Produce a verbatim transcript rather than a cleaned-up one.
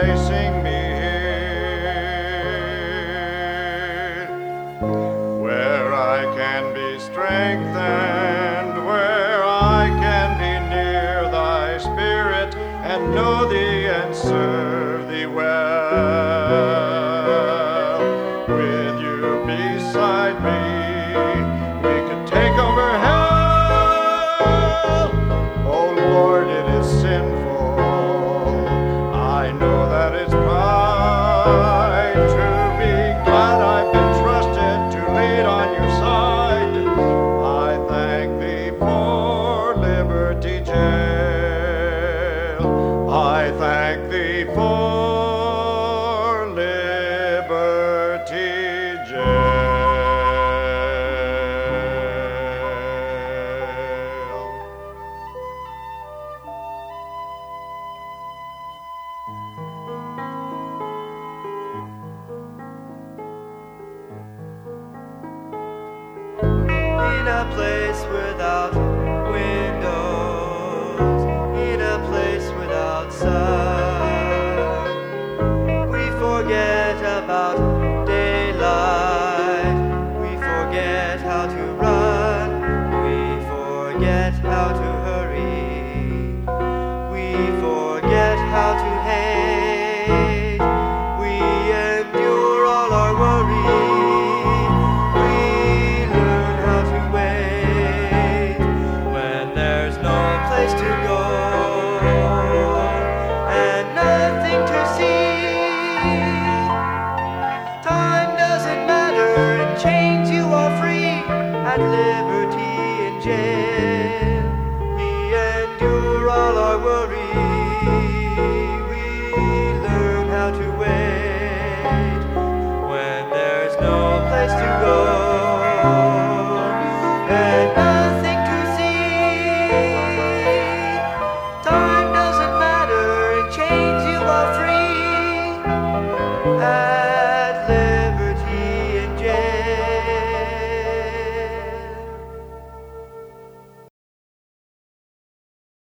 placing me here, where I can be strengthened, where I can be near thy Spirit and know thee and serve thee well. With you beside me, we could take over hell. Oh Lord, it is sinful, I know that it's pride to be glad I've been trusted to lead on your side. I thank thee for Liberty Jail. I thank thee for Liberty Jail. In a place without windows, in a place without sun, we forget about daylight, we forget how to run, we forget how to hurry, we forget how to hate, we endure all our worry. To go and nothing to see. Time doesn't matter, in chains you are free, at liberty in jail. We endure all our worry, we learn how to wait when there's no place to go and nothing to see. Time doesn't matter, in chains you are free.